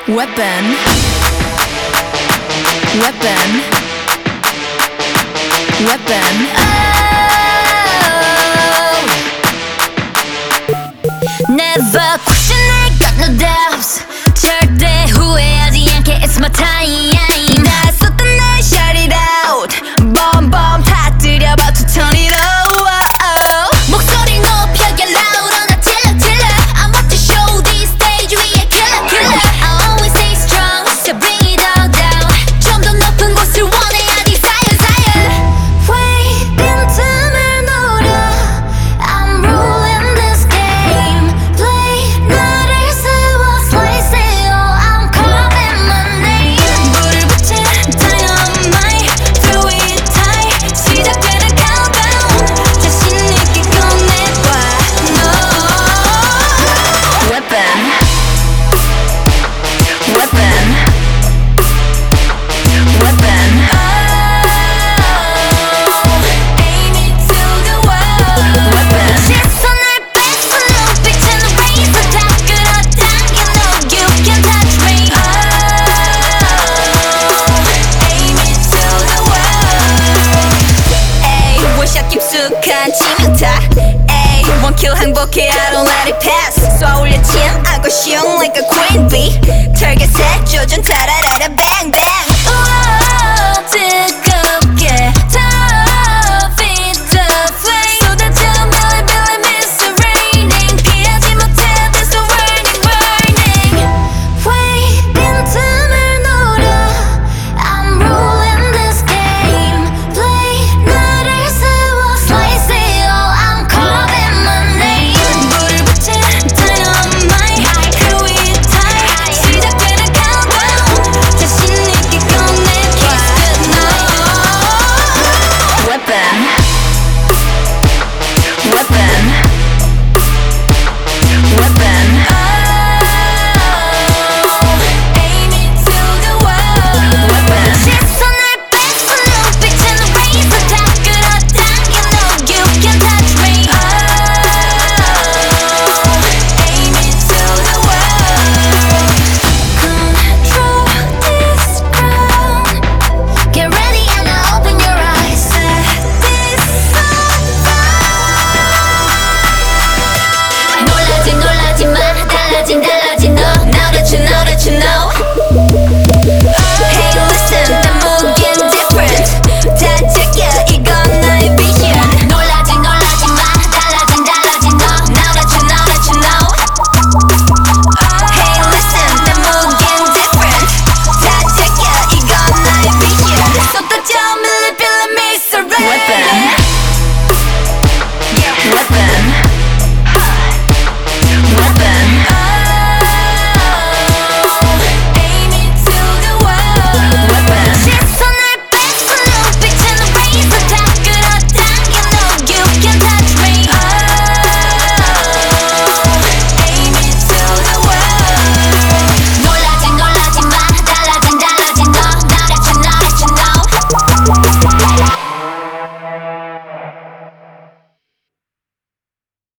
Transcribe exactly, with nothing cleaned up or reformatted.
Weapon. Weapon. Weapon. Oh. Never question, I got no doubts. 절대 후회하지 않게 it's my time. 나 썼던 날 shout it out. Bomb bomb 터뜨려 about to turn it up. 목소리 높여 get louder 나 질러 질러 I'm about to show this stage 위에 killer killer I always stay strong so bring it all down 좀 더 높은 곳을 원해 I desire desire Wait 빈틈을 노려 I'm ruling this game Play 나를 세워 slice it all I'm calling my name 불을 붙인 dynamite throw it tight 시작되는 countdown 자신 있게 Weapon. Weapon. Weapon. Oh, aim it to the wall. Weapon. 시선을 뺏어 눈빛은 razor 다 끌어당겨 No, you can't touch me. Oh, aim it to the wall. Ay, 원샷 깊숙한 치명타. Ay, one kill 항복해 I don't let it pass. 쏘아올려 침 I go shung like a queen bee target에 조준 타라라라 bang bang 우와 뜨겁게 top it the flame 쏟아져 밀리 밀리 miss the raining 피하지 못해 there's no warning warning Wait 빈틈을 노려 I'm ruling this game Play 나를 세워 slice it all I'm calling my name 불을 붙인 dynamite throw it tight 시작되는 countdown 자신 있게 꺼내 kiss goodnight Weapon. Weapon. Weapon. Oh, aim it to the wall. Weapon. 시선을 뺏어 눈빛은 razor 다 끌어당겨 No, you can't touch me. Oh, aim it to the wall. Control this ground. Get ready and now open your eyes. Set this on fire. 놀라지 놀라지 마 달라진 달라진 너 Now that you know that you know Hey listen 난 무긴 different 다 제껴 이건 나의 vision 놀라지 놀라지 마 달라진 달라진 너 Now that you know that you know Hey listen 난 무긴 different 다 제껴 이건 나의 vision 쏟아져 밀리 밀리 miss the rain Weapon. Weapon.